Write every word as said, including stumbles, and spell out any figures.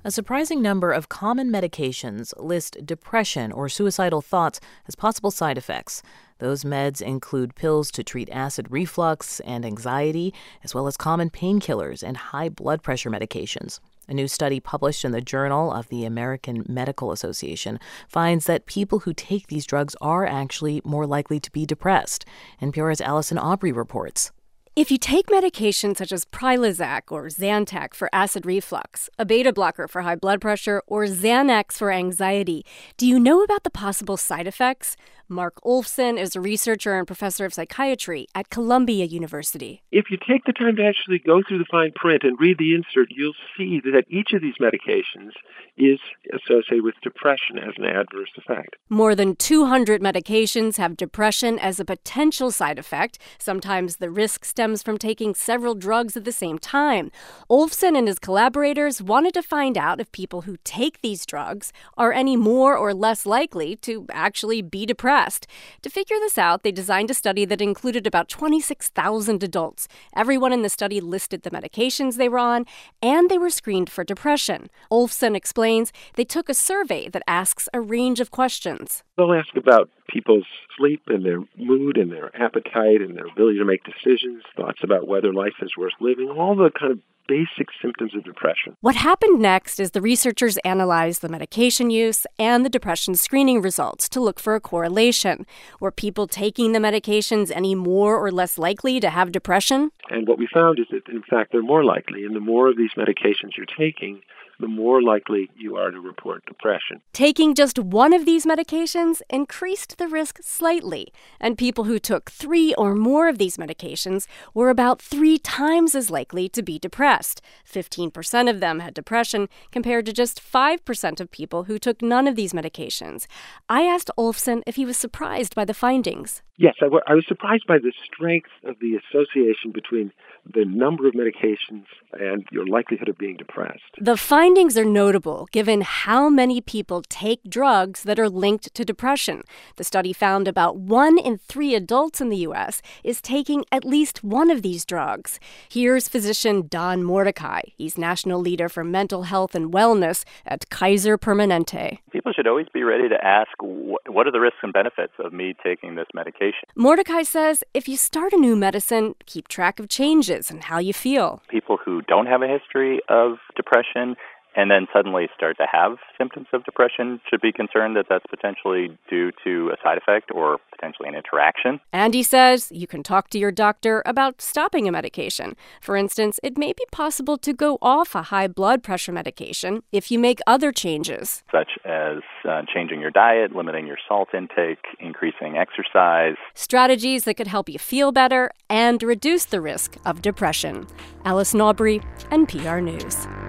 A surprising number of common medications list depression or suicidal thoughts as possible side effects. Those meds include pills to treat acid reflux and anxiety, as well as common painkillers and high blood pressure medications. A new study published in the Journal of the American Medical Association finds that people who take these drugs are actually more likely to be depressed. N P R's Allison Aubrey reports. If you take medications such as Prilosec or Zantac for acid reflux, a beta blocker for high blood pressure, or Xanax for anxiety, do you know about the possible side effects? Mark Olfson is a researcher and professor of psychiatry at Columbia University. If you take the time to actually go through the fine print and read the insert, you'll see that each of these medications is associated with depression as an adverse effect. More than two hundred medications have depression as a potential side effect. Sometimes the risk stems from taking several drugs at the same time. Olfson and his collaborators wanted to find out if people who take these drugs are any more or less likely to actually be depressed. To figure this out, they designed a study that included about twenty-six thousand adults. Everyone in the study listed the medications they were on, and they were screened for depression. Olfson explains they took a survey that asks a range of questions. They'll ask about people's sleep and their mood and their appetite and their ability to make decisions, thoughts about whether life is worth living, all the kind of basic symptoms of depression. What happened next is the researchers analyzed the medication use and the depression screening results to look for a correlation. Were people taking the medications any more or less likely to have depression? And what we found is that, in fact, they're more likely. And the more of these medications you're taking, the more likely you are to report depression. Taking just one of these medications increased the risk slightly, and people who took three or more of these medications were about three times as likely to be depressed. fifteen percent of them had depression, compared to just five percent of people who took none of these medications. I asked Olfson if he was surprised by the findings. Yes, I, w- I was surprised by the strength of the association between the number of medications and your likelihood of being depressed. The findings are notable given how many people take drugs that are linked to depression. The study found about one in three adults in the U S is taking at least one of these drugs. Here's physician Don Mordecai. He's national leader for mental health and wellness at Kaiser Permanente. People should always be ready to ask, what are the risks and benefits of me taking this medication? Mordecai says if you start a new medicine, keep track of changes and how you feel. People who don't have a history of depression and then suddenly start to have symptoms of depression should be concerned that that's potentially due to a side effect or potentially an interaction. And he says you can talk to your doctor about stopping a medication. For instance, it may be possible to go off a high blood pressure medication if you make other changes, such as uh, changing your diet, limiting your salt intake, increasing exercise. Strategies that could help you feel better and reduce the risk of depression. Allison Aubrey, N P R News.